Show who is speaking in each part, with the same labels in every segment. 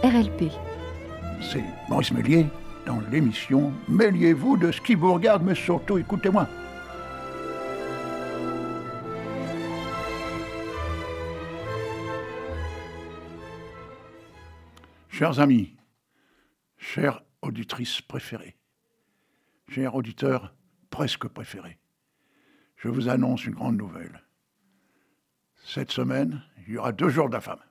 Speaker 1: RLP.
Speaker 2: C'est Maurice Méliès dans l'émission « Mêliez-vous de ce qui vous regarde, mais surtout écoutez-moi ». Chers amis, chères auditrices préférées, chers auditeurs presque préférés, je vous annonce une grande nouvelle. Cette semaine, il y aura 2 jours de la femme.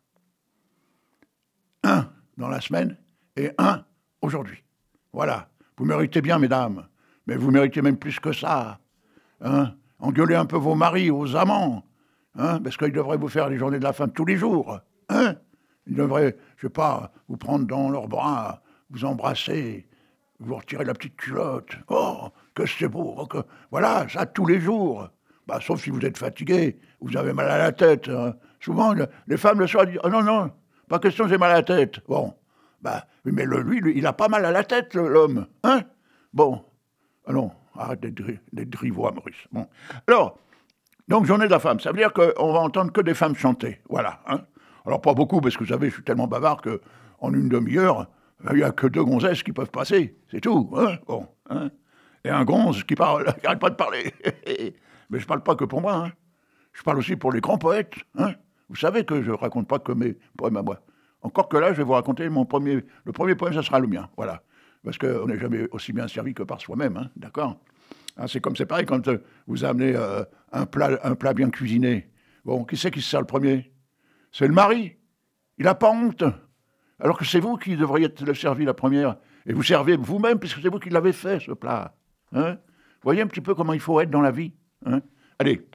Speaker 2: Un dans la semaine et un aujourd'hui. Voilà, vous méritez bien, mesdames, mais vous méritez même plus que ça. Engueulez un peu vos maris, vos amants, parce qu'ils devraient vous faire les journées de la femme tous les jours. Ils devraient, je sais pas, vous prendre dans leurs bras, vous embrasser, vous retirer la petite culotte. Oh, que c'est beau, voilà, ça tous les jours. Sauf si vous êtes fatigué, vous avez mal à la tête. Souvent, les femmes le soir disent « Oh non, pas question, j'ai mal à la tête. » Bon, mais lui, il a pas mal à la tête, l'homme. Bon, non, arrête d'être grivois, Maurice. Bon, alors, donc, journée de la femme, ça veut dire qu'on va entendre que des femmes chanter, voilà. Alors, pas beaucoup, parce que vous savez, je suis tellement bavard qu'en une demi-heure, il n'y a que 2 gonzesses qui peuvent passer, c'est tout. Bon, et un gonze qui n'arrête pas de parler. Mais je ne parle pas que pour moi, je parle aussi pour les grands poètes. Vous savez que je ne raconte pas que mes poèmes à moi. Encore que là, je vais vous raconter le premier poème, ça sera le mien, voilà. Parce qu'on n'est jamais aussi bien servi que par soi-même, d'accord ? C'est pareil quand vous amenez un plat bien cuisiné. Bon, qui c'est qui se sert le premier ? C'est le mari. Il n'a pas honte. Alors que c'est vous qui devriez être le servi la première. Et vous servez vous-même, puisque c'est vous qui l'avez fait, ce plat. Vous voyez un petit peu comment il faut être dans la vie. Allez.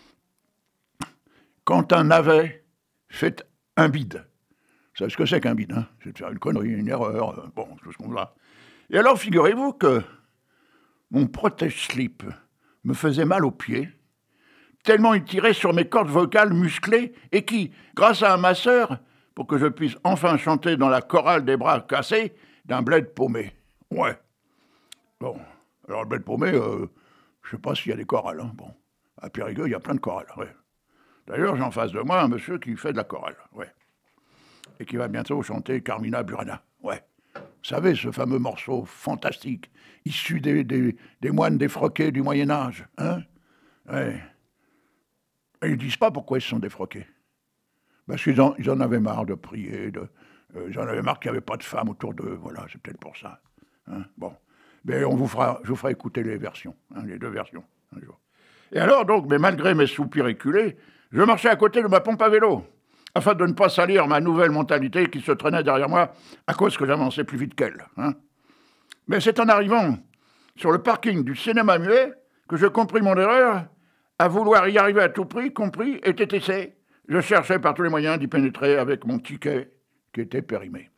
Speaker 2: Quand un navet fait un bide. Vous savez ce que c'est qu'un bide, C'est de faire une connerie, une erreur, tout ce qu'on va. Et alors, figurez-vous que mon protège-slip me faisait mal aux pieds, tellement il tirait sur mes cordes vocales musclées et qui, grâce à un masseur, pour que je puisse enfin chanter dans la chorale des bras cassés d'un bled paumé. Ouais. Bon, alors le bled paumé, je sais pas s'il y a des chorales. Bon, à Périgueux, il y a plein de chorales, ouais. D'ailleurs, j'ai en face de moi un monsieur qui fait de la chorale, ouais. Et qui va bientôt chanter Carmina Burana, ouais. Vous savez, ce fameux morceau fantastique, issu des moines défroqués du Moyen-Âge, ouais. Et ils ne disent pas pourquoi ils se sont défroqués. Parce qu'ils en avaient marre de prier, ils en avaient marre qu'il n'y avait pas de femmes autour d'eux, voilà, c'est peut-être pour ça. Bon, mais je vous ferai écouter les versions, les 2 versions, un jour. Et alors donc, mais malgré mes soupirs éculés, je marchais à côté de ma pompe à vélo, afin de ne pas salir ma nouvelle mentalité qui se traînait derrière moi à cause que j'avançais plus vite qu'elle. Mais c'est en arrivant sur le parking du cinéma muet que je compris mon erreur, à vouloir y arriver à tout prix, compris et TTC. Je cherchais par tous les moyens d'y pénétrer avec mon ticket qui était périmé.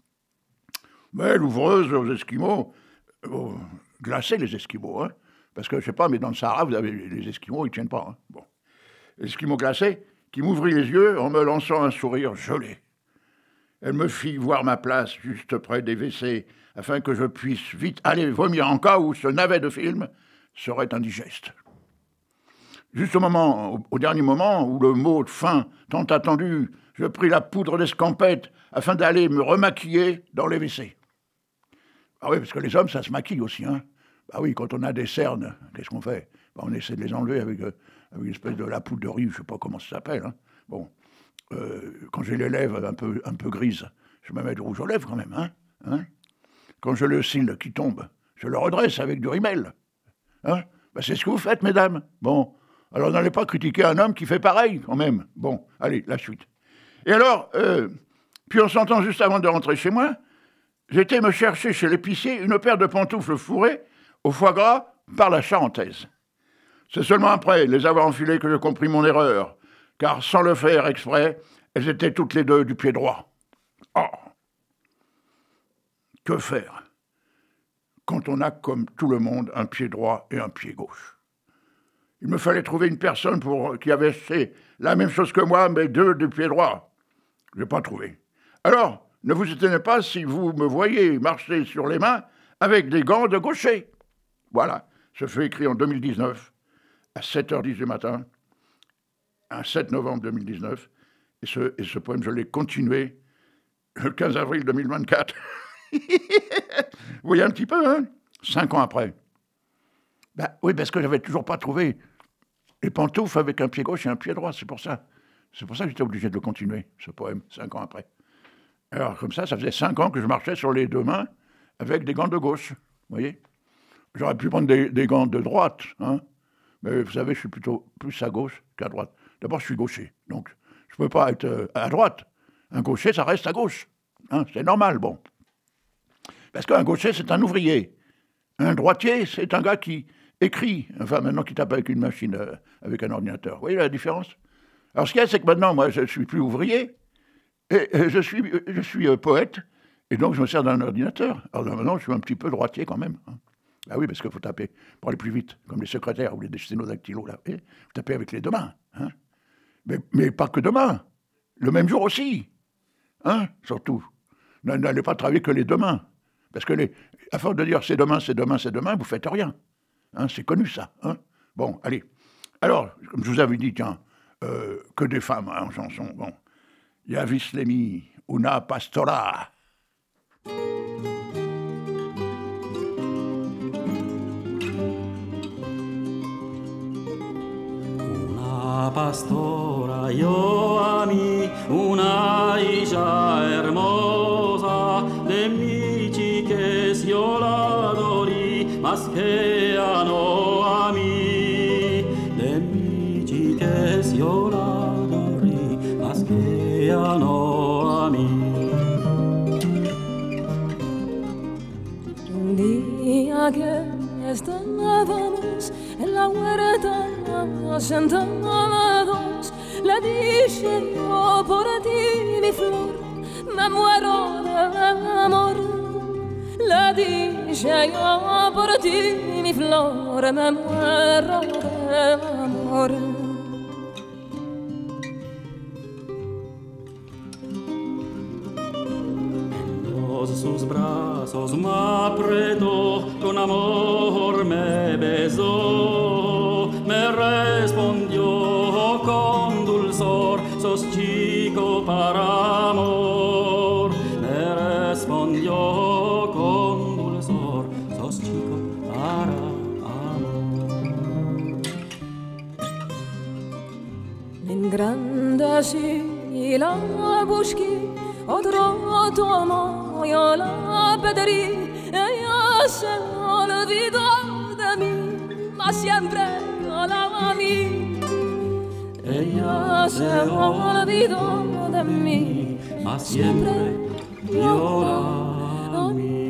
Speaker 2: Mais l'ouvreuse aux Esquimaux, glacés les Esquimaux, parce que je sais pas, mais dans le Sahara, vous avez les Esquimaux, ils tiennent pas. Bon, Esquimaux glacés qui m'ouvrit les yeux en me lançant un sourire gelé. Elle me fit voir ma place juste près des WC afin que je puisse vite aller vomir en cas où ce navet de film serait indigeste. Juste au dernier moment où le mot de fin tant attendu, je pris la poudre d'escampette afin d'aller me remaquiller dans les WC. Ah oui, parce que les hommes, ça se maquille aussi, oui, quand on a des cernes, qu'est-ce qu'on fait ? On essaie de les enlever avec une espèce de la poudre de riz, je sais pas comment ça s'appelle. Bon, quand j'ai les lèvres un peu grises, je me mets du rouge aux lèvres quand même, Quand j'ai le cil qui tombe, je le redresse avec du rimel. C'est ce que vous faites, mesdames. Bon. Alors, n'allez pas critiquer un homme qui fait pareil, quand même. Bon, allez, la suite. Et alors, puis on s'entend juste avant de rentrer chez moi, j'étais me chercher chez l'épicier une paire de pantoufles fourrées au foie gras par la charentaise. C'est seulement après les avoir enfilées que je compris mon erreur, car sans le faire exprès, elles étaient toutes les 2 du pied droit. Oh ! Que faire quand on a, comme tout le monde, un pied droit et un pied gauche ? Il me fallait trouver une personne qui avait fait la même chose que moi, mais 2 du pied droit. Je n'ai pas trouvé. Alors, ne vous étonnez pas si vous me voyez marcher sur les mains avec des gants de gaucher. Voilà, ce fut écrit en 2019, à 7h10 du matin, un 7 novembre 2019. Et ce poème, je l'ai continué le 15 avril 2024. Vous voyez un petit peu, hein, 5 ans après. Ben, oui, parce que j'avais toujours pas trouvé les pantoufles avec un pied gauche et un pied droit, c'est pour ça. C'est pour ça que j'étais obligé de le continuer, ce poème, 5 ans après. Alors, comme ça faisait 5 ans que je marchais sur les deux mains avec des gants de gauche, vous voyez. J'aurais pu prendre des gants de droite, hein, mais vous savez, je suis plutôt plus à gauche qu'à droite. D'abord, je suis gaucher, donc je ne peux pas être à droite. Un gaucher, ça reste à gauche, hein, c'est normal, bon. Parce qu'un gaucher, c'est un ouvrier. Un droitier, c'est un gars qui écrit, enfin maintenant qui tape avec une machine, avec un ordinateur. Vous voyez la différence? Alors ce qu'il y a, c'est que maintenant, moi, je ne suis plus ouvrier, et je suis poète, et donc je me sers d'un ordinateur. Alors maintenant, je suis un petit peu droitier quand même. Hein. Ah oui, parce qu'il faut taper pour aller plus vite, comme les secrétaires ou les sténodactylos, là. Vous tapez avec les deux mains. Hein. Mais pas que demain. Le même jour aussi. Hein, surtout. N'allez pas travailler que les deux mains. Parce que à force de dire c'est demain, c'est demain, c'est demain, vous ne faites rien. Hein, c'est connu ça. Hein. Bon, allez. Alors, comme je vous avais dit, tiens, que des femmes hein, en chanson. Bon. Yavis Lemi, una pastora.
Speaker 1: Una pastora yo amé, una hija hermosa, de mi chiques yo la adoré, más que a no a mí. De mi chiques yo la adoré, más que a no a mí.
Speaker 3: Un día que estábamos en la huerta sentados, le dije yo por ti, mi flor, me muero de amor. Le dije yo por ti, mi flor, me muero de amor.
Speaker 1: Sus brazos me apretó, con amor me besó, me respondió con dulzor, sos chico para amor. Me respondió con dulzor, sos chico para amor.
Speaker 3: L'ingrandecí la busqué, otro tomo yo la pedí, ella se olvidó de mí, mas siempre yo la amé. Ella se olvidó de mí,
Speaker 1: mas siempre yo la amé.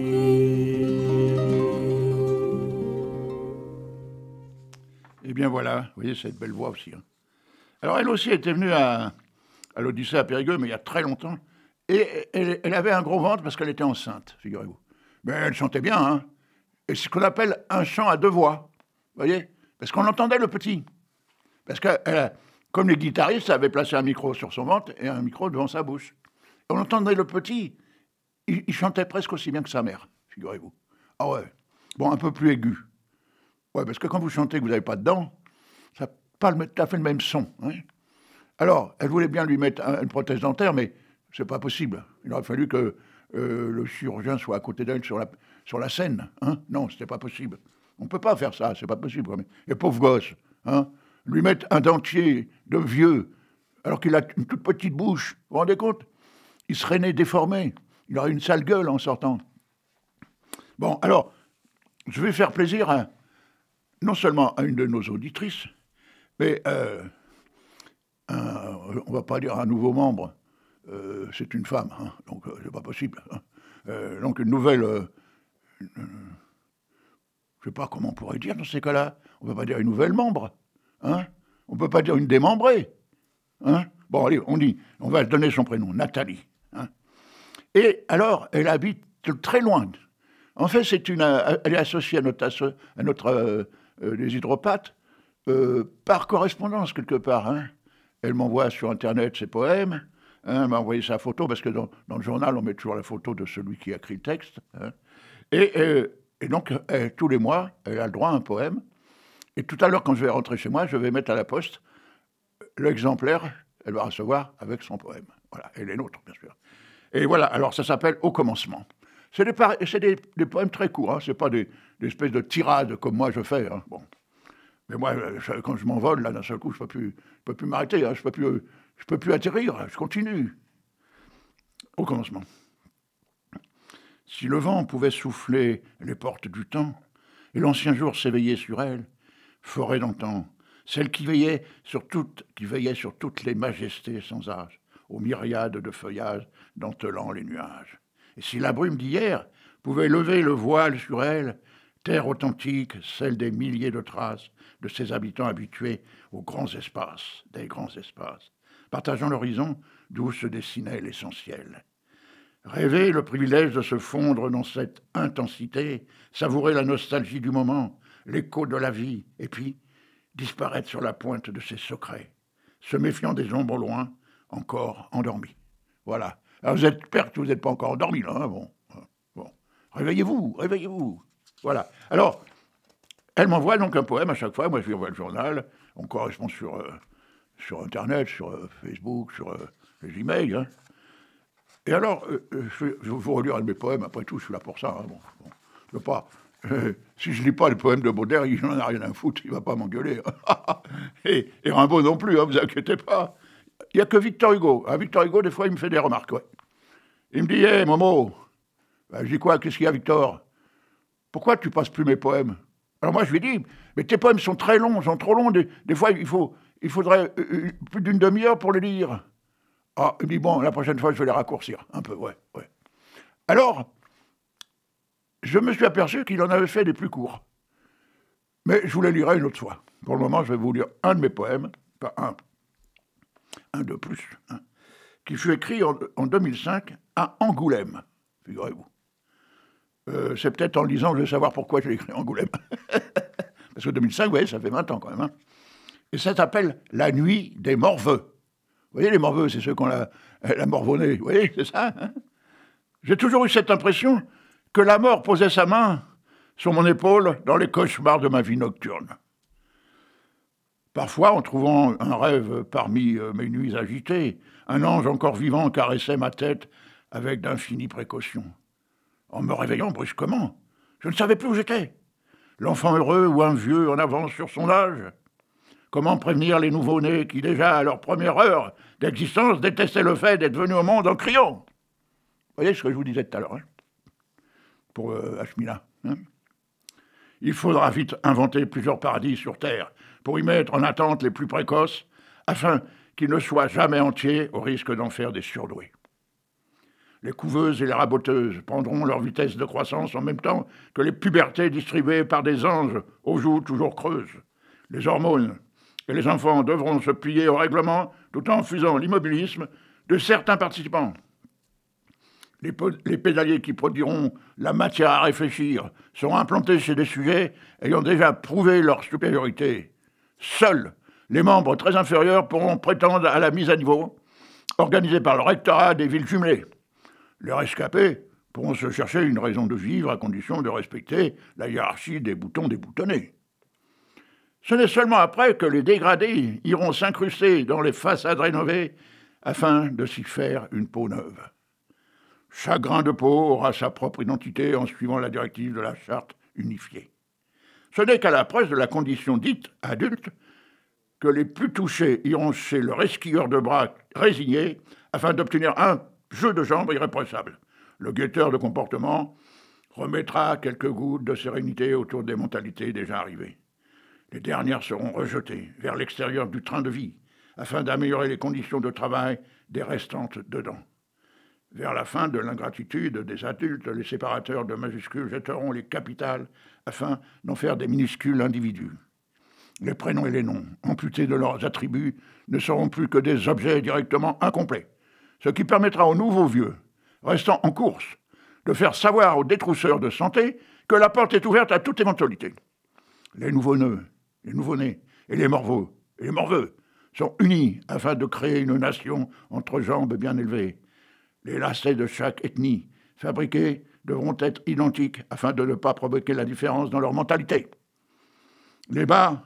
Speaker 2: Eh bien voilà, vous voyez cette belle voix aussi. Hein. Alors elle aussi était venue à l'Odyssée à Périgueux, mais il y a très longtemps. Et elle avait un gros ventre parce qu'elle était enceinte, figurez-vous. Mais elle chantait bien, hein. Et c'est ce qu'on appelle un chant à deux voix, vous voyez. Parce qu'on entendait le petit. Parce que, comme les guitaristes, avaient placé un micro sur son ventre et un micro devant sa bouche. Et on entendait le petit. Il chantait presque aussi bien que sa mère, figurez-vous. Ah ouais. Bon, un peu plus aigu. Ouais, parce que quand vous chantez que vous n'avez pas de dents, ça n'a pas tout à fait le même son. Hein. Alors, elle voulait bien lui mettre une prothèse dentaire, mais c'est pas possible. Il aurait fallu que le chirurgien soit à côté d'elle sur la scène. Hein. Non, c'était pas possible. On ne peut pas faire ça, c'est pas possible. Et pauvre gosse, hein, lui mettre un dentier de vieux, alors qu'il a une toute petite bouche, vous vous rendez compte? Il serait né déformé. Il aurait une sale gueule en sortant. Bon, alors, je vais faire plaisir non seulement à une de nos auditrices, mais on va pas dire un nouveau membre. C'est une femme, hein, donc c'est pas possible. Hein. Donc une nouvelle, je sais pas comment on pourrait dire dans ces cas-là. On peut pas dire une nouvelle membre, hein. On peut pas dire une démembrée, hein. Bon allez, on va donner son prénom, Nathalie. Hein. Et alors, elle habite très loin. En fait, elle est associée à notre les hydropathes par correspondance quelque part. Hein. Elle m'envoie sur Internet ses poèmes. Hein, elle m'a envoyé sa photo, parce que dans le journal, on met toujours la photo de celui qui a écrit le texte. Hein. Et donc, tous les mois, elle a le droit à un poème. Et tout à l'heure, quand je vais rentrer chez moi, je vais mettre à la poste l'exemplaire, elle va recevoir avec son poème. Voilà, et les nôtres, bien sûr. Et voilà, alors ça s'appelle « Au commencement ». C'est des poèmes très courts, hein, c'est pas des espèces de tirades comme moi je fais. Hein, bon. Mais moi, quand je m'envole, là, d'un seul coup, je peux plus m'arrêter, hein, je peux plus atterrir, je continue. Au commencement. Si le vent pouvait souffler les portes du temps, et l'ancien jour s'éveillait sur elle, forêt d'antan, celle qui veillait sur toutes les majestés sans âge, aux myriades de feuillages dentelant les nuages. Et si la brume d'hier pouvait lever le voile sur elle, terre authentique, celle des milliers de traces de ses habitants habitués aux grands espaces, des grands espaces, partageant l'horizon d'où se dessinait l'essentiel. Rêver le privilège de se fondre dans cette intensité, savourer la nostalgie du moment, l'écho de la vie, et puis disparaître sur la pointe de ses secrets, se méfiant des ombres au loin, encore endormis. Voilà. Alors vous êtes perte, vous n'êtes pas encore endormis, là, hein, bon. Réveillez-vous. Voilà. Alors, elle m'envoie donc un poème à chaque fois, moi je lui envoie le journal, on correspond sur Internet, sur Facebook, sur les emails, hein. Et alors, je vais vous relire un de mes poèmes, après tout, je suis là pour ça. Hein, bon. Je veux pas, si je lis pas les poèmes de Baudelaire, il n'en a rien à foutre, il va pas m'engueuler. et Rimbaud non plus, hein, vous inquiétez pas. Il n'y a que Victor Hugo. Ah, Victor Hugo, des fois, il me fait des remarques, ouais. Il me dit, hé, Momo. Ben, je dis quoi, qu'est-ce qu'il y a, Victor? Pourquoi tu passes plus mes poèmes? Alors moi, je lui dis, mais tes poèmes sont très longs, sont trop longs. Des fois, il faudrait plus d'une demi-heure pour les lire. Ah, il me dit, bon, la prochaine fois, je vais les raccourcir. Un peu, ouais. Alors, je me suis aperçu qu'il en avait fait des plus courts. Mais je vous les lirai une autre fois. Pour le moment, je vais vous lire un de mes poèmes, pas un de plus, hein, qui fut écrit en 2005 à Angoulême, figurez-vous. C'est peut-être en le lisant que je vais savoir pourquoi j'ai écrit Angoulême. Parce que 2005, vous voyez, ça fait 20 ans quand même. Hein. Et ça s'appelle « La nuit des morveux ». Vous voyez, les morveux, c'est ceux qui ont la morvonnée. Vous voyez, c'est ça. Hein. J'ai toujours eu cette impression que la mort posait sa main sur mon épaule dans les cauchemars de ma vie nocturne. Parfois, en trouvant un rêve parmi mes nuits agitées, un ange encore vivant caressait ma tête avec d'infinies précautions. En me réveillant brusquement, je ne savais plus où j'étais. L'enfant heureux ou un vieux en avance sur son âge. Comment prévenir les nouveau-nés qui, déjà à leur première heure d'existence, détestaient le fait d'être venus au monde en criant? Vous voyez ce que je vous disais tout à l'heure, hein, pour Ashmina. Hein. Il faudra vite inventer plusieurs paradis sur Terre pour y mettre en attente les plus précoces, afin qu'ils ne soient jamais entiers au risque d'en faire des surdoués. Les couveuses et les raboteuses prendront leur vitesse de croissance en même temps que les pubertés distribuées par des anges aux joues toujours creuses. Les hormones et les enfants devront se plier au règlement tout en fusant l'immobilisme de certains participants. Les pédaliers qui produiront la matière à réfléchir seront implantés chez des sujets ayant déjà prouvé leur supériorité. Seuls les membres très inférieurs pourront prétendre à la mise à niveau organisée par le rectorat des villes jumelées. Les rescapés pourront se chercher une raison de vivre à condition de respecter la hiérarchie des boutons déboutonnés. Ce n'est seulement après que les dégradés iront s'incruster dans les façades rénovées afin de s'y faire une peau neuve. Chaque grain de peau aura sa propre identité en suivant la directive de la charte unifiée. Ce n'est qu'à l'approche de la condition dite adulte que les plus touchés iront chez le resquilleur de bras résigné afin d'obtenir un jeu de jambes irrépressible. Le guetteur de comportement remettra quelques gouttes de sérénité autour des mentalités déjà arrivées. Les dernières seront rejetées vers l'extérieur du train de vie afin d'améliorer les conditions de travail des restantes dedans. Vers la fin de l'ingratitude des adultes, les séparateurs de majuscules jetteront les capitales afin d'en faire des minuscules individus. Les prénoms et les noms, amputés de leurs attributs, ne seront plus que des objets directement incomplets, ce qui permettra aux nouveaux vieux, restant en course, de faire savoir aux détrousseurs de santé que la porte est ouverte à toute éventualité. Les nouveau-nés et les morveux sont unis afin de créer une nation entre jambes bien élevées. Les lacets de chaque ethnie fabriqués devront être identiques afin de ne pas provoquer la différence dans leur mentalité. Les bras,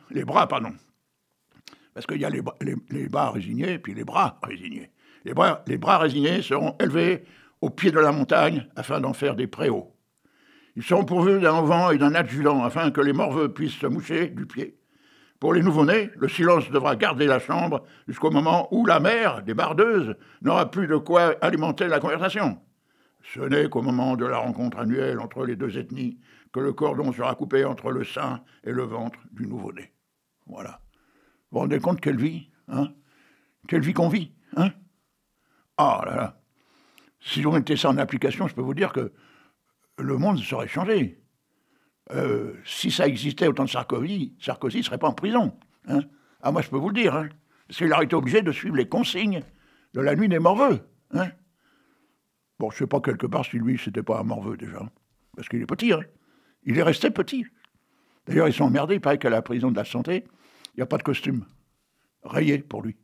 Speaker 2: parce qu'il y a les bas résignés et puis les bras résignés. Les bras résignés seront élevés au pied de la montagne afin d'en faire des préaux. Ils seront pourvus d'un auvent et d'un adjudant afin que les morveux puissent se moucher du pied. Pour les nouveau-nés, le silence devra garder la chambre jusqu'au moment où la mère, des bardeuses, n'aura plus de quoi alimenter la conversation. Ce n'est qu'au moment de la rencontre annuelle entre les deux ethnies que le cordon sera coupé entre le sein et le ventre du nouveau-né. Voilà. Vous vous rendez compte quelle vie, hein? Quelle vie qu'on vit, hein? Ah là là. Si on mettait ça en application, je peux vous dire que le monde serait changé. Si ça existait au temps de Sarkozy ne serait pas en prison. Hein. Ah, moi, je peux vous le dire. Hein, parce qu'il aurait été obligé de suivre les consignes de la nuit des morveux. Hein. Bon, je ne sais pas quelque part si lui, c'était pas un morveux déjà. Parce qu'il est petit. Hein. Il est resté petit. D'ailleurs, ils sont emmerdés. Il paraît qu'à la prison de la Santé, il n'y a pas de costume. Rayé pour lui.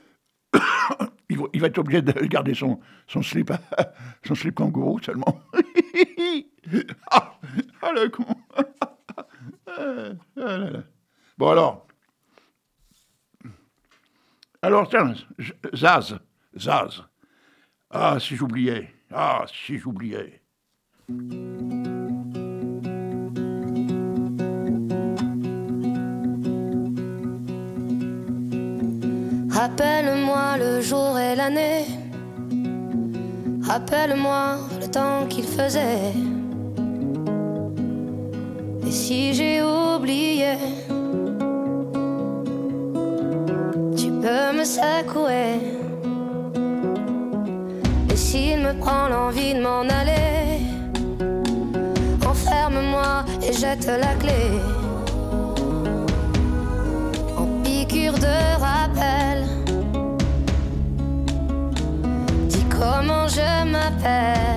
Speaker 2: Il va être obligé de garder son slip kangourou seulement. Ah, le con. Bon alors tiens, Zaz. Ah, si j'oubliais.
Speaker 4: Rappelle-moi le jour et l'année. Rappelle-moi le temps qu'il faisait. Et si j'ai oublié, tu peux me secouer. Et s'il me prend l'envie de m'en aller, enferme-moi et jette la clé. En piqûre de rappel, dis comment je m'appelle.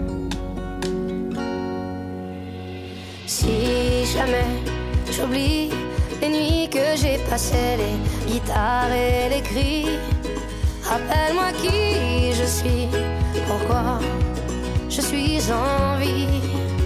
Speaker 4: Si jamais j'oublie les nuits que j'ai passées, les guitares et les cris, rappelle-moi qui je suis, pourquoi je suis en vie.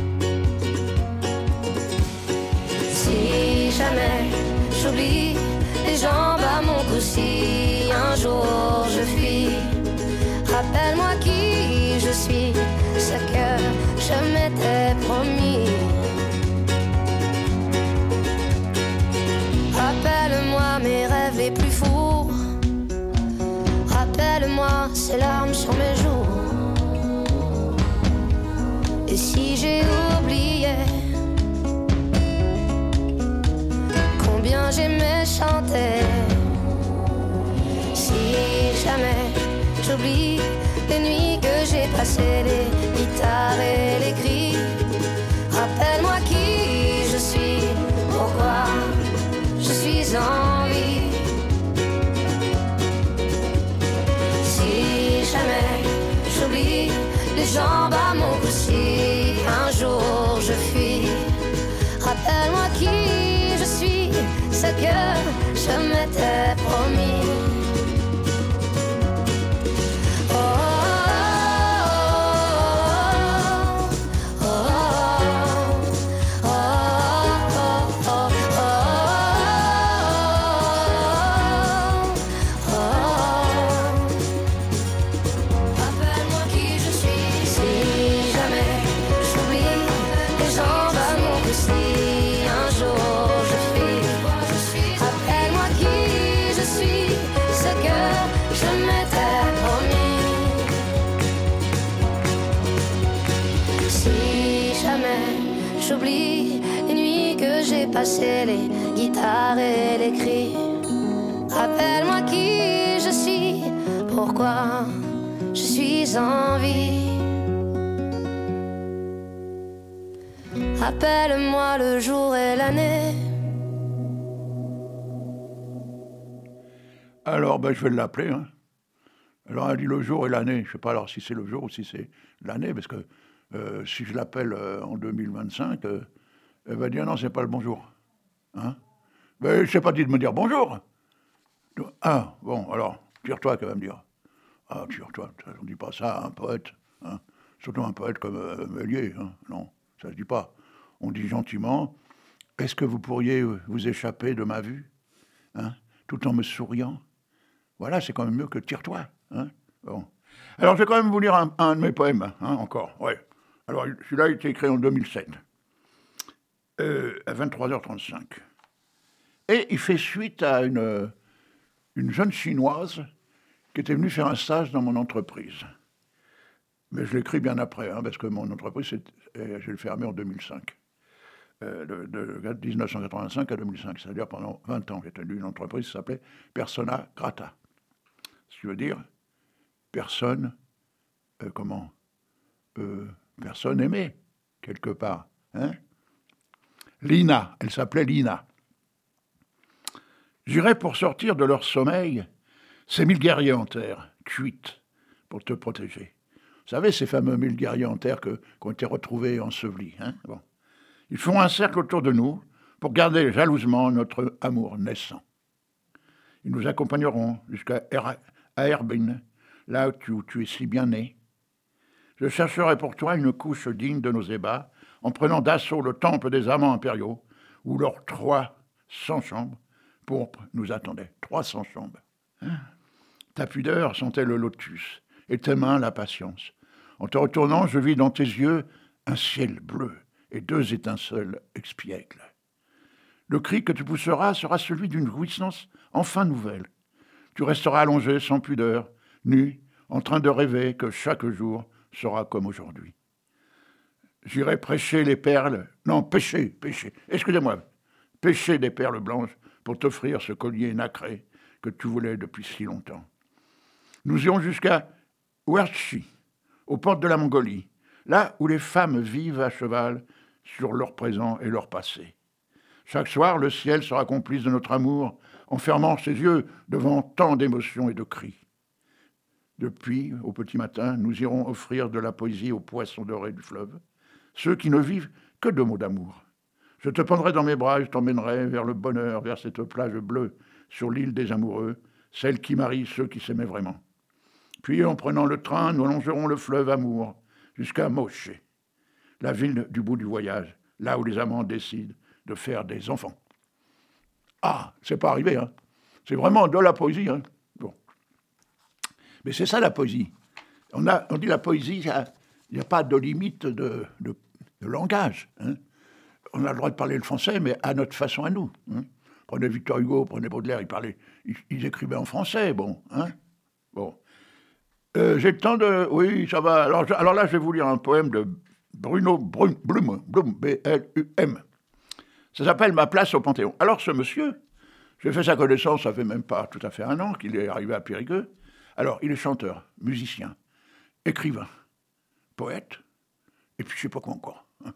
Speaker 4: Si jamais j'oublie les jambes à mon cou, si un jour je fuis, rappelle-moi qui je suis, ce que je m'étais promis. Rappelle-moi mes rêves les plus fous. Rappelle-moi ces larmes sur mes joues. Et si j'ai oublié combien j'aimais chanter, si jamais j'oublie les nuits que j'ai passées, les guitares et les cris, rappelle-moi qui je suis, pourquoi je suis en vie. Si jamais j'oublie les jambes à mon cou, si un jour je fuis, rappelle-moi qui je suis, ce que je m'étais promis. J'oublie les nuits que j'ai passées, les guitares et les cris. Rappelle-moi qui je suis, pourquoi je suis en vie. Rappelle-moi le jour et l'année.
Speaker 2: Alors, je vais l'appeler. Hein. Alors, elle dit le jour et l'année. Je ne sais pas alors si c'est le jour ou si c'est l'année, parce que si je l'appelle en 2025, elle va dire non, c'est pas le bonjour. Hein? Mais je n'ai pas dit de me dire bonjour. Ah, bon, alors, tire-toi, qu'elle va me dire. Ah, tire-toi, on ne dit pas ça à un poète. Hein? Surtout un poète comme Méliès. Hein? Non, ça ne se dit pas. On dit gentiment, est-ce que vous pourriez vous échapper de ma vue, hein? Tout en me souriant. Voilà, c'est quand même mieux que tire-toi. Hein? Bon. Alors, je vais quand même vous lire un de mes poèmes, hein, encore. Ouais. Alors, celui-là a été écrit en 2007, à 23h35. Et il fait suite à une jeune Chinoise qui était venue faire un stage dans mon entreprise. Mais je l'écris bien après, hein, parce que mon entreprise, je l'ai fermée en 2005. De 1985 à 2005, c'est-à-dire pendant 20 ans, j'ai tenu une entreprise qui s'appelait Persona Grata. Ce qui veut dire personne, personne aimée, quelque part. Hein? Lina, elle s'appelait Lina. J'irai pour sortir de leur sommeil ces 1000 guerriers en terre, cuites, pour te protéger. Vous savez, ces fameux 1000 guerriers en terre qui ont été retrouvés ensevelis. Hein? Bon. Ils font un cercle autour de nous pour garder jalousement notre amour naissant. Ils nous accompagneront jusqu'à Erbin, là où tu es si bien né. Je chercherai pour toi une couche digne de nos ébats, en prenant d'assaut le temple des amants impériaux, où leurs 300 chambres pourpres nous attendaient. 300 chambres. Hein? Ta pudeur sentait le lotus, et tes mains la patience. En te retournant, je vis dans tes yeux un ciel bleu et 2 étincelles expiègles. Le cri que tu pousseras sera celui d'une jouissance enfin nouvelle. Tu resteras allongé sans pudeur, nu, en train de rêver que chaque jour sera comme aujourd'hui. J'irai pêcher des perles blanches pour t'offrir ce collier nacré que tu voulais depuis si longtemps. Nous irons jusqu'à Ouerchi, aux portes de la Mongolie, là où les femmes vivent à cheval sur leur présent et leur passé. Chaque soir, le ciel sera complice de notre amour, en fermant ses yeux devant tant d'émotions et de cris. Depuis, au petit matin, nous irons offrir de la poésie aux poissons dorés du fleuve, ceux qui ne vivent que de mots d'amour. Je te prendrai dans mes bras et je t'emmènerai vers le bonheur, vers cette plage bleue sur l'île des amoureux, celle qui marie ceux qui s'aimaient vraiment. Puis, en prenant le train, nous longerons le fleuve Amour jusqu'à Moche, la ville du bout du voyage, là où les amants décident de faire des enfants. Ah, c'est pas arrivé, hein. C'est vraiment de la poésie, hein. Bon. Mais c'est ça la poésie. On dit la poésie, il n'y a pas de limite de langage. Hein. On a le droit de parler le français, mais à notre façon à nous. Hein. Prenez Victor Hugo, prenez Baudelaire, ils écrivaient en français, bon. Hein. Bon. J'ai le temps de... Oui, ça va. Alors là, je vais vous lire un poème de Bruno Blum, B-L-U-M. Ça s'appelle « Ma place au Panthéon ». Alors, ce monsieur, j'ai fait sa connaissance, ça fait même pas tout à fait 1 an qu'il est arrivé à Périgueux. Alors, il est chanteur, musicien, écrivain, poète, et puis je sais pas quoi encore. Hein.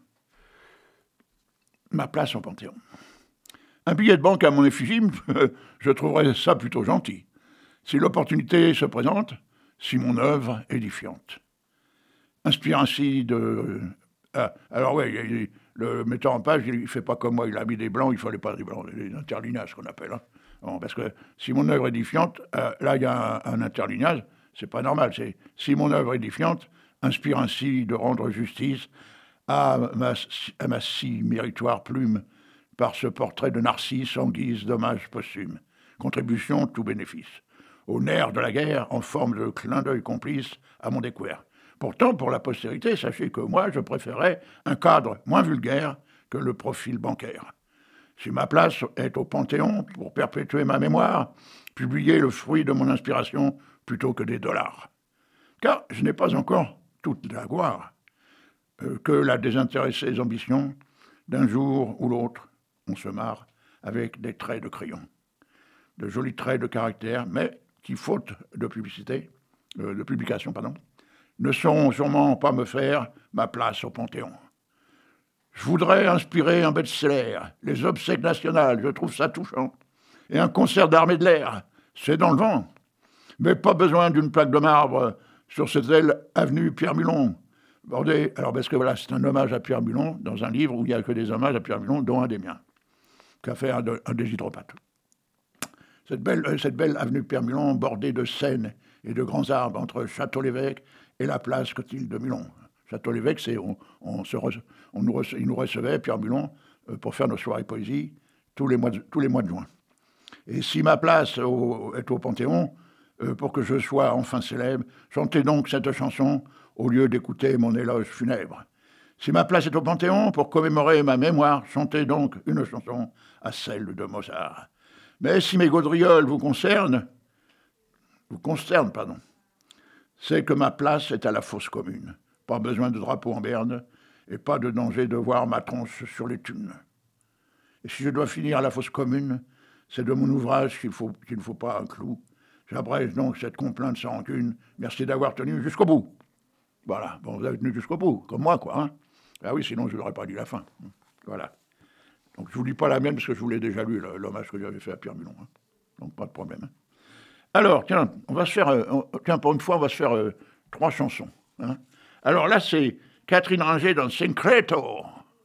Speaker 2: Ma place au Panthéon. Un billet de banque à mon effigie, je trouverais ça plutôt gentil. Si l'opportunité se présente, si mon œuvre édifiante. Inspire ainsi de... alors oui, le metteur en page, il ne fait pas comme moi, il a mis des blancs, il ne fallait pas des blancs, des interlignages qu'on appelle. Hein. Bon, parce que si mon œuvre édifiante, là il y a un interlignage, c'est pas normal, c'est si mon œuvre édifiante inspire ainsi de rendre justice à ma si méritoire plume par ce portrait de Narcisse en guise d'hommage posthume. Contribution, tout bénéfice. Au nerf de la guerre, en forme de clin d'œil complice à mon découvert. Pourtant, pour la postérité, sachez que moi, je préférais un cadre moins vulgaire que le profil bancaire. Si ma place est au Panthéon pour perpétuer ma mémoire, publier le fruit de mon inspiration plutôt que des dollars. Car je n'ai pas encore toute la gloire que la désintéressée ambition d'un jour ou l'autre, on se marre avec des traits de crayon. De jolis traits de caractère, mais qui, faute de publication, ne sauront sûrement pas me faire ma place au Panthéon. Je voudrais inspirer un best-seller, les obsèques nationales, je trouve ça touchant, et un concert d'armée de l'air, c'est dans le vent. Mais pas besoin d'une plaque de marbre sur cette aile avenue Pierre-Mulon, bordée, alors parce que voilà, c'est un hommage à Pierre Mulon, dans un livre où il n'y a que des hommages à Pierre Mulon, dont un des miens, qu'a fait un des hydropathes. Cette belle avenue Pierre-Mulon, bordée de Seine et de grands arbres entre Château-l'Évêque et la place Clotilde de Mulon. Château-l'Évêque, c'est il nous recevait, Pierre Mulon, pour faire nos soirées poésie tous les mois de juin. Et si ma place est au Panthéon, pour que je sois enfin célèbre, chantez donc cette chanson au lieu d'écouter mon éloge funèbre. Si ma place est au Panthéon, pour commémorer ma mémoire, chantez donc une chanson à celle de Mozart. Mais si mes gaudrioles vous consternent, c'est que ma place est à la fosse commune. Pas besoin de drapeau en berne et pas de danger de voir ma tronche sur les thunes. Et si je dois finir à la fosse commune, c'est de mon ouvrage qu'il ne faut pas un clou. J'abrège donc cette complainte sans rancune. Merci d'avoir tenu jusqu'au bout. Voilà, bon, vous avez tenu jusqu'au bout, comme moi, quoi. Hein. Ah oui, sinon je n'aurais pas dit la fin. Voilà. Donc je ne vous lis pas la mienne parce que je vous l'ai déjà lu, l'hommage que j'avais fait à Pierre Mulon. Hein. Donc pas de problème. Hein. Alors, tiens, on va se faire, pour une fois, on va se faire 3 chansons. Hein. Alors là, c'est Catherine Ringer dans Secreto.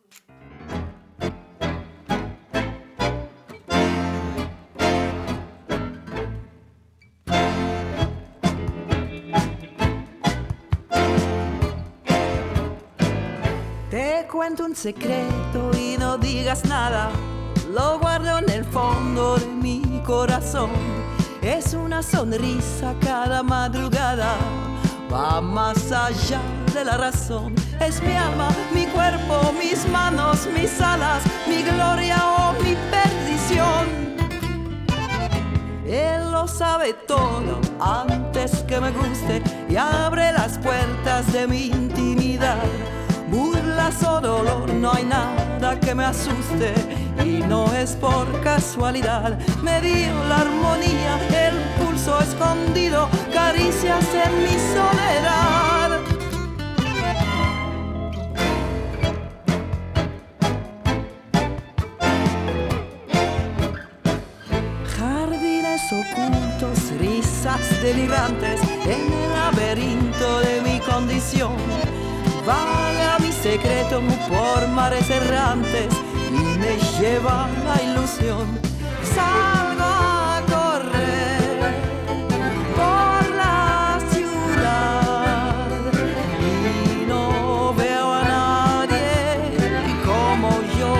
Speaker 5: Te cuento un secreto y no digas nada, lo guardo en el fondo de mi corazón. Es una sonrisa cada madrugada, va más allá de la razón. Es mi alma, mi cuerpo, mis manos, mis alas, mi gloria o mi perdición. Él lo sabe todo antes que me guste y abre las puertas de mi intimidad. Burlas o dolor, no hay nada que me asuste y no es por casualidad. Me dio la armonía, el pulso escondido, caricias en mi soledad. Jardines ocultos, risas delirantes en el laberinto de mi condición. Vaga mi secreto por mares errantes y me lleva la ilusión. Salgo a correr por la ciudad y no veo a nadie como yo.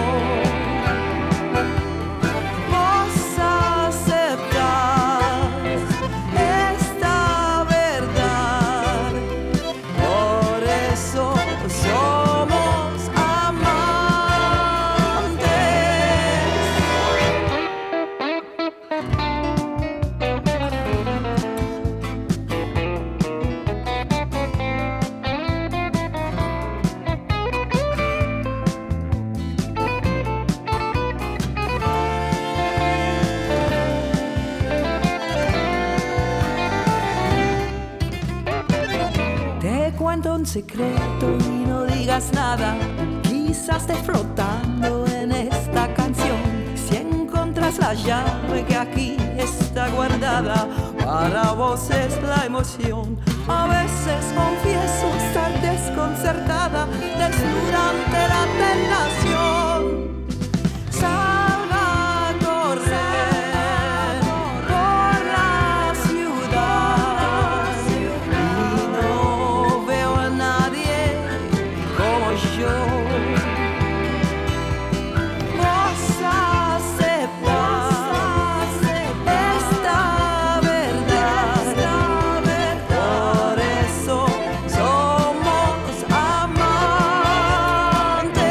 Speaker 5: Vos aceptás esta verdad, por eso somos amantes. Te cuento un secreto y no digas nada, quizás estés flotando en esta canción. Si encuentras la llave que aquí está guardada, para vos es la emoción. A veces confieso estar desconcertada, desnuda ante la tentación. Salga a correr por la ciudad y no veo a nadie como yo. Vos aceptás esta verdad, por eso somos amantes.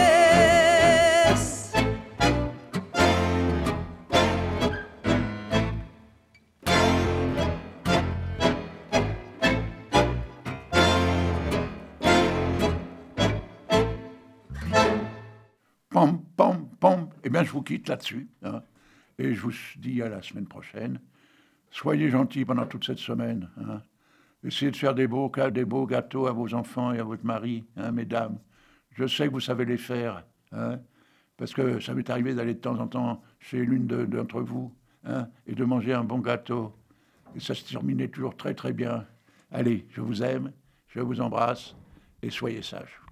Speaker 2: Pom, pom, pom. Eh bien, je vous quitte là-dessus. Hein, et je vous dis à la semaine prochaine. Soyez gentils pendant toute cette semaine. Hein. Essayez de faire des beaux gâteaux à vos enfants et à votre mari, hein, mesdames. Je sais que vous savez les faire. Hein, parce que ça m'est arrivé d'aller de temps en temps chez l'une d'entre vous, hein, et de manger un bon gâteau. Et ça se terminait toujours très très bien. Allez, je vous aime, je vous embrasse et soyez sages.